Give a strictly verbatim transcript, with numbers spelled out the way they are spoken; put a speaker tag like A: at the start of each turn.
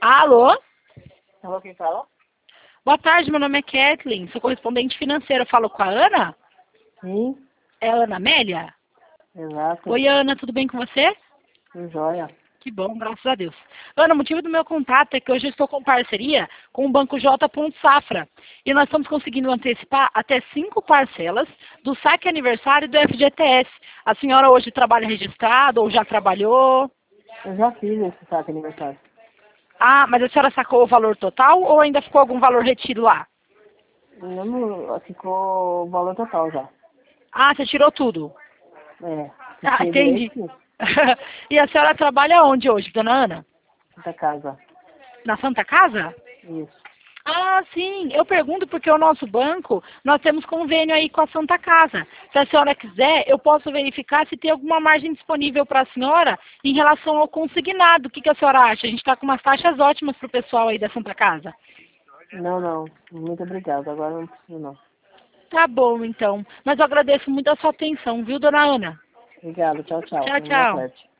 A: Alô?
B: Alô, quem fala?
A: Boa tarde, meu nome é Kathleen, sou correspondente financeira. Eu falo com a Ana?
B: Sim,
A: É a Ana Amélia?
B: exato.
A: Oi, Ana, tudo bem com você?
B: Tudo jóia.
A: Que bom, graças a Deus. Ana, o motivo do meu contato é que hoje eu estou com parceria com o Banco J. Safra. E nós estamos conseguindo antecipar até cinco parcelas do saque aniversário do F G T S. A senhora hoje trabalha registrado ou já trabalhou?
B: Eu já fiz esse saque aniversário.
A: Ah, mas a senhora sacou o valor total ou ainda ficou algum valor retido lá?
B: Não, não, ficou o valor total já.
A: Ah, você tirou tudo.
B: É,
A: Ah,
B: fiquei
A: entendi.
B: direito
A: E a senhora trabalha onde hoje, dona Ana?
B: da casa.
A: Na Santa Casa?
B: Isso.
A: Ah, sim. Eu pergunto porque o nosso banco, nós temos convênio aí com a Santa Casa. Se a senhora quiser, eu posso verificar se tem alguma margem disponível para a senhora em relação ao consignado. O que, que a senhora acha? A gente está com umas taxas ótimas para o pessoal aí da Santa Casa.
B: Não, não. Muito obrigado. Agora não preciso não.
A: Tá bom, então. Mas eu agradeço muito a sua atenção, viu, dona Ana?
B: Obrigado. Tchau, tchau.
A: Tchau,
B: Tenha uma boa
A: tchau.
B: tarde.